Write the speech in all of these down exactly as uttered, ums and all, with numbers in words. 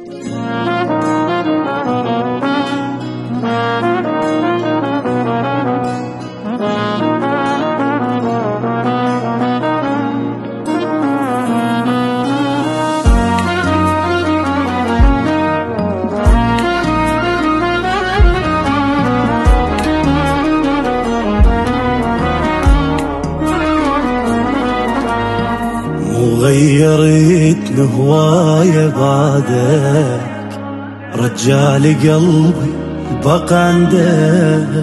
غيرتني هواية بعدك، رجالي قلبي بقى عندك.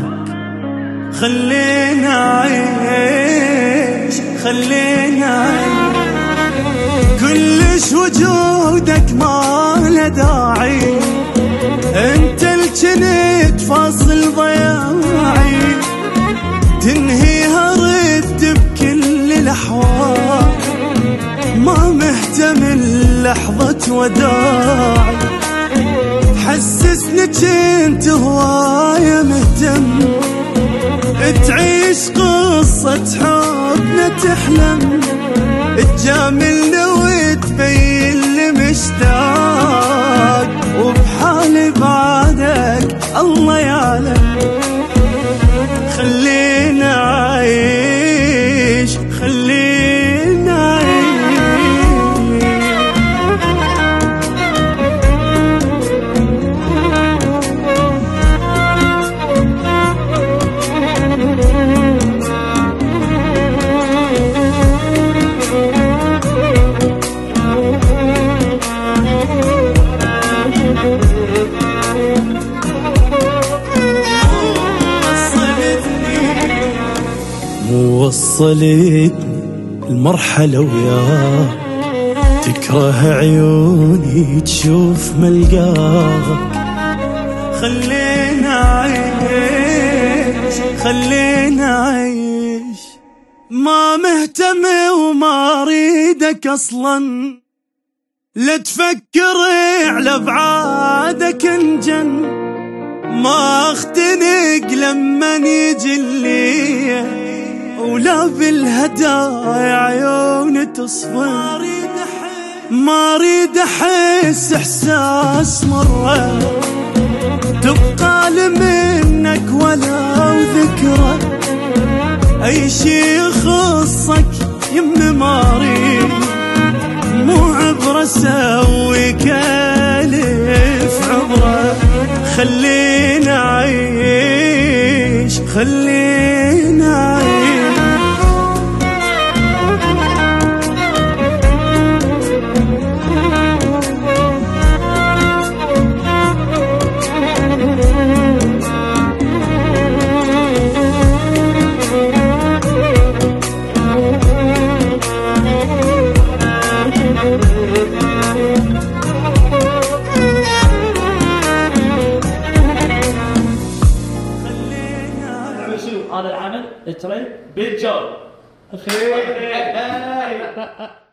خلينا عيش خلينا عيش، كلش وجودك ما له داعي، انت الجنت فاصل ضياعي، تنهيها رد بكل الاحوال، ما مهتم لحظة وداعي، حسسني جنت هواية مهتم، تعيش قصة حبنا تحلم، تجاملنا وتبين لي مشتاق، وبحالي بعدك الله يعلم. خلينا عايش خلينا عايش. مو وصلتني المرحلة وياك، تكره عيوني تشوف ملقاك. خلينا عيش خلينا عيش، ما مهتم وما اريدك اصلا، لا تفكر على بعادك انجن، ما اختنق لما يجي اللي، ولا بالهدايا عيوني تصفن، ما اريد احس احساس مرة تبقى لمنك ولا ذكرى، اي شي يخصك يمي ما اريد، مو عبرة اسويك الف عبرة. خلينا عيش خلينا عيش. هذا العمل الترند بالجو.